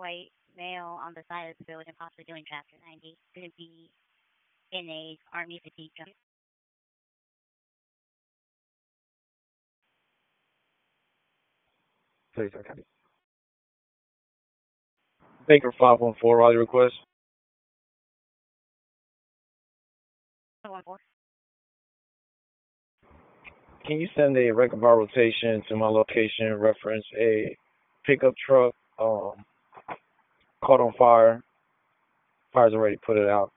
white male on the side of the building, possibly doing chapter 90. Could be in a army fatigue jump. Please, okay. Baker 514, Raleigh request. 114. Can you send a record bar rotation to my location? Reference a pickup truck caught on fire. Fire's already put it out.